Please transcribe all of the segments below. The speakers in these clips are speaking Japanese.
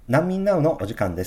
難民ナウのお時間です。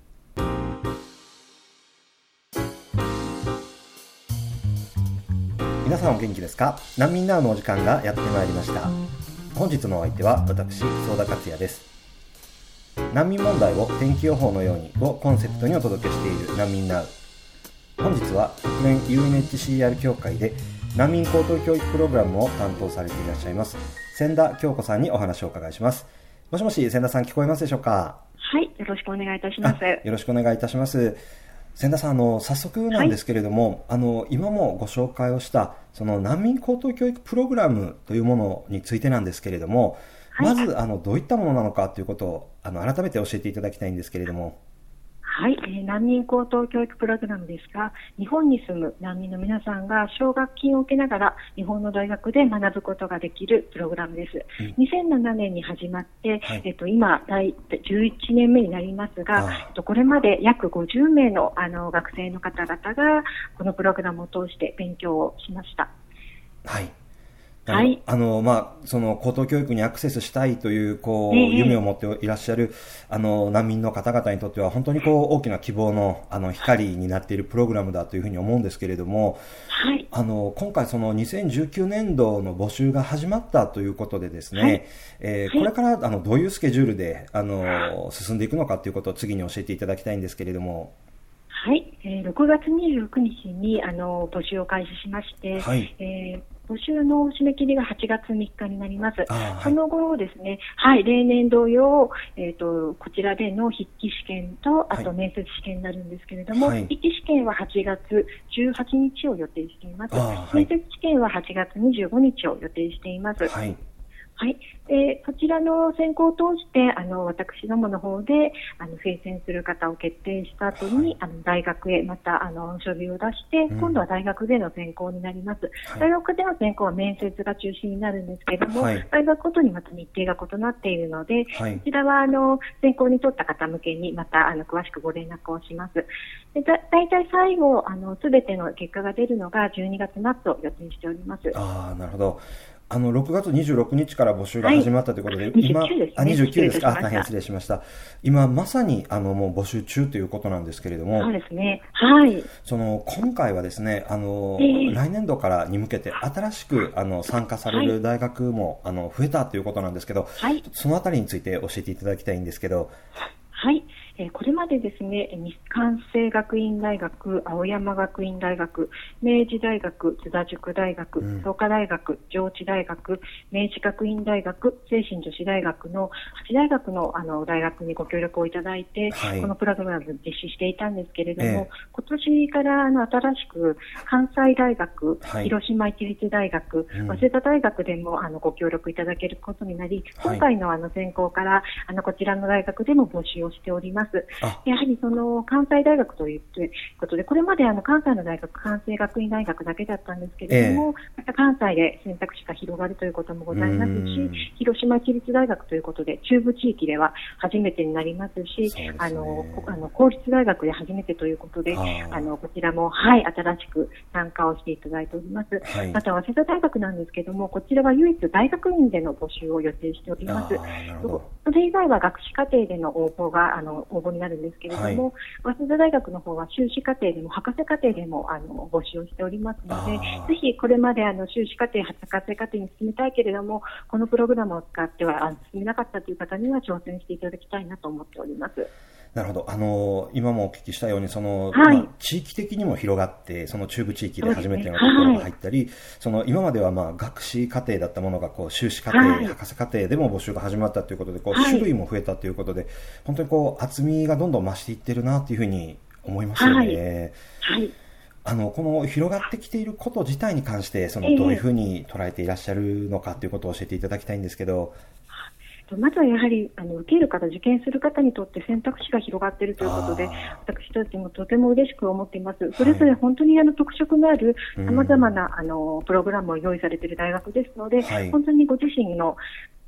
皆さんお元気ですか？難民ナウのお時間がやってまいりました。本日のお相手は私、相田克也です。難民問題を天気予報のようにをコンセプトにお届けしている難民ナウ。本日は国連 UNHCR 協会で難民高等教育プログラムを担当されていらっしゃいます千田京子さんにお話をお伺いします。もしもし、千田さん聞こえますでしょうか？ はい、よろしくお願いいたします。 よろしくお願いいたします。千田さん、早速なんですけれども、今もご紹介をしたその難民高等教育プログラムというものについてなんですけれども、まずどういったものなのかということを改めて教えていただきたいんですけれども。 はい、難民高等教育プログラムですが、日本に住む難民の皆さんが奨学金を受けながら日本の大学で学ぶことができるプログラムです。2007年に始まって、今第11年目になりますが、これまで約50名の学生の方々がこのプログラムを通して勉強をしました。 はい。 はい、 その高等教育にアクセスしたいという夢を持っていらっしゃる難民の方々にとっては本当に大きな希望の光になっているプログラムだというふうに思うんですけれども、 はい、 今回その2019年度の募集が始まったということでですね、これからどういうスケジュールで進んでいくのかということを次に教えていただきたいんですけれども。 はい、6月29日に募集を開始しまして、 はい、 募集の締め切りが8月3日になります。 はい、 その後ですね、はい、例年同様、こちらでの筆記試験と、あと面接試験になるんですけれども、 はい、 筆記試験は8月18日を予定しています。面接試験は8月25日を予定しています。 はい、 はい、こちらの選考を通して私どもの方で推薦する方を決定した後に、大学へまた書類を出して、今度は大学での選考になります。大学での選考は面接が中心になるんですけれども、大学ごとにまた日程が異なっているので、こちらは選考に取った方向けにまた詳しくご連絡をします。でだいたい最後すべての結果が出るのが12月末を予定しております。 なるほど。6月26日から募集が始まったということで、 今、 29ですか？大変失礼しました。今、まさに、もう募集中ということなんですけれども。 そうですね。はい。 今回はですね、来年度からに向けて新しく、参加される大学も、増えたということなんですけど、そのあたりについて教えていただきたいんですけど。 はい。これまでですね、日韓生学院大学、青山学院大学、明治大学、津田塾大学、創価大学、上智大学、明治学院大学、聖心女子大学の8大学の大学にご協力をいただいて、このプログラムを実施していたんですけれども、今年から新しく関西大学、広島市立大学、早稲田大学でもご協力いただけることになり、今回の選考からこちらの大学でも募集をしております。やはり関西大学ということで、これまで関西の大学、関西学院大学だけだったんですけれども、また関西で選択肢が広がるということもございますし、広島市立大学ということで、中部地域では初めてになりますし、公立大学で初めてということで、こちらも、新しく参加をしていただいております。また、早稲田大学なんですけれども、こちらは唯一大学院での募集を予定しております。それ以外は学士課程での応募になるんですけれども、早稲田大学の方は修士課程でも博士課程でも募集をしておりますので、ぜひこれまで修士課程、博士課程に進みたいけれども、このプログラムを使っては進めなかったという方には挑戦していただきたいなと思っております。 なるほど。今もお聞きしたように、地域的にも広がって、その中部地域で初めてのところが入ったり、今までは学士課程だったものが、修士課程、博士課程でも募集が始まったということで、種類も増えたということで、本当に厚みがどんどん増していってるなというふうに思いますよね。この広がってきていること自体に関して、どういうふうに捉えていらっしゃるのかということを教えていただきたいんですけど。 まずはやはり受ける方、受験する方にとって選択肢が広がっているということで、私たちもとても嬉しく思っています。それぞれ本当に特色のある様々なプログラムを用意されている大学ですので、本当にご自身の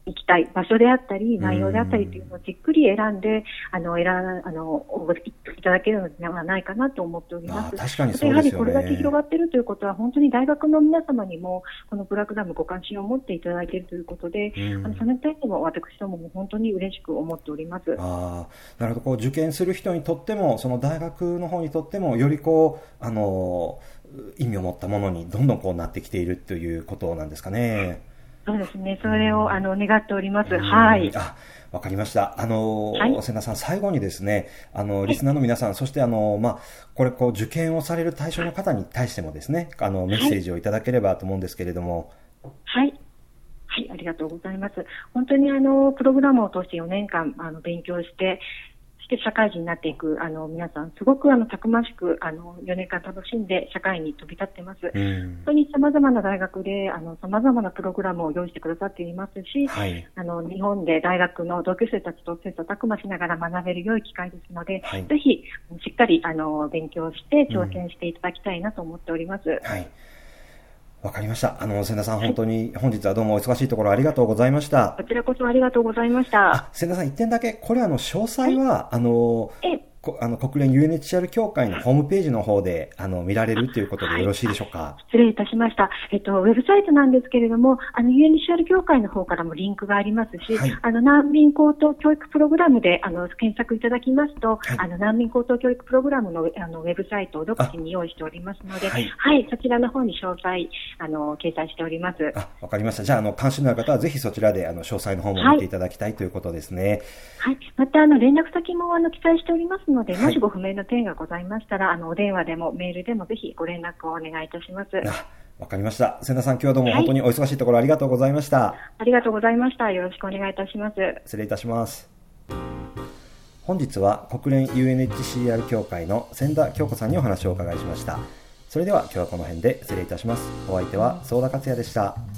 行きたい場所であったり、内容であったりというのをじっくり選んで、応募いただけるのではないかなと思っております。 確かにそうですよね。 やはりこれだけ広がっているということは、本当に大学の皆様にも、このプログラムご関心を持っていただいているということで、その点でも私どもも本当に嬉しく思っております。 なるほど。受験する人にとっても、その大学の方にとっても、より意味を持ったものにどんどんなってきているということなんですかね。 そうですね。それを願っております。はい。 わかりました。千田さん、最後にですね、リスナーの皆さん、そしてこれ受験をされる対象の方に対してもですね、メッセージをいただければと思うんですけれども。 はい。はい、ありがとうございます。本当にプログラムを通して4年間勉強して社会人になっていく皆さん、すごくたくましく4年間楽しんで社会に飛び立ってます。本当に様々な大学で様々なプログラムを用意してくださっていますし、日本で大学の同級生たちと切磋琢磨しながら学べる良い機会ですので、ぜひしっかり勉強して挑戦していただきたいなと思っております。 わかりました。千田さん、本当に本日はどうもお忙しいところありがとうございました。 こちらこそありがとうございました。 千田さん、一点だけ、これ詳細は、国連 UNHCR 協会のホームページの方で見られるということでよろしいでしょうか。 失礼いたしました。ウェブサイトなんですけれども、UNHCR 協会の方からもリンクがありますし、難民高等教育プログラムで検索いただきますと、難民高等教育プログラムのウェブサイトを独自に用意しておりますので、そちらの方に詳細掲載しております。 わかりました。じゃあ関心のある方はぜひそちらで詳細の方も見ていただきたいということですね。 また連絡先も記載しておりますので、もしご不明な点がございましたら、お電話でもメールでもぜひご連絡をお願いいたします。 わかりました。千田さん、今日はどうも本当にお忙しいところありがとうございました。 ありがとうございました。よろしくお願いいたします。 失礼いたします。本日は国連 UNHCR 協会の千田京子さんにお話をお伺いしました。それでは今日はこの辺で失礼いたします。お相手は相田克也でした。